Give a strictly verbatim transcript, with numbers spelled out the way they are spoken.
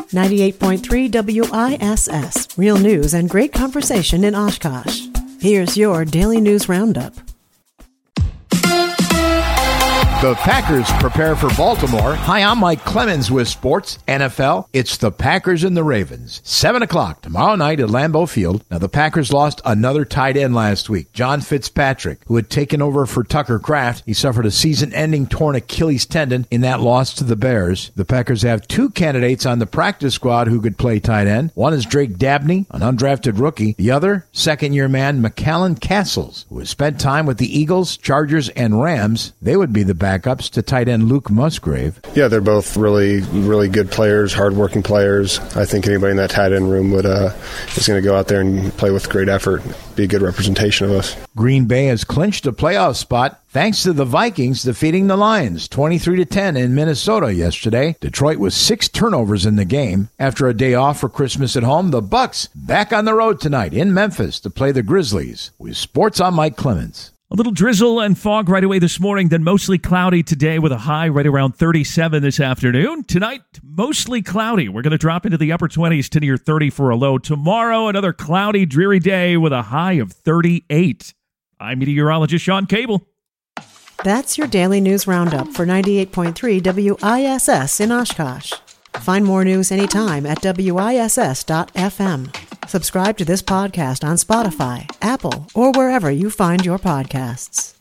ninety-eight point three W I S S. Real news and great conversation in Oshkosh. Here's your Daily News Roundup. The Packers prepare for Baltimore. Hi, I'm Mike Clemens with Sports N F L. It's the Packers and the Ravens. seven o'clock tomorrow night at Lambeau Field. Now, the Packers lost another tight end last week, John Fitzpatrick, who had taken over for Tucker Kraft. He suffered a season-ending torn Achilles tendon in that loss to the Bears. The Packers have two candidates on the practice squad who could play tight end. One is Drake Dabney, an undrafted rookie. The other, second-year man McCallan Castles, who has spent time with the Eagles, Chargers, and Rams. They would be the backups to tight end Luke Musgrave. Yeah, they're both really, really good players, hardworking players. I think anybody in that tight end room would uh, is going to go out there and play with great effort, be a good representation of us. Green Bay has clinched a playoff spot thanks to the Vikings defeating the Lions twenty-three to ten in Minnesota yesterday. Detroit with six turnovers in the game. After a day off for Christmas at home, the Bucs back on the road tonight in Memphis to play the Grizzlies. With Sports, I'm Mike Clemens. A little drizzle and fog right away this morning, then mostly cloudy today with a high right around thirty-seven this afternoon. Tonight, mostly cloudy. We're going to drop into the upper twenties to near thirty for a low. Tomorrow, another cloudy, dreary day with a high of thirty-eight. I'm meteorologist Sean Cable. That's your Daily News Roundup for ninety-eight point three W I S S in Oshkosh. Find more news anytime at W I S S dot F M. Subscribe to this podcast on Spotify, Apple, or wherever you find your podcasts.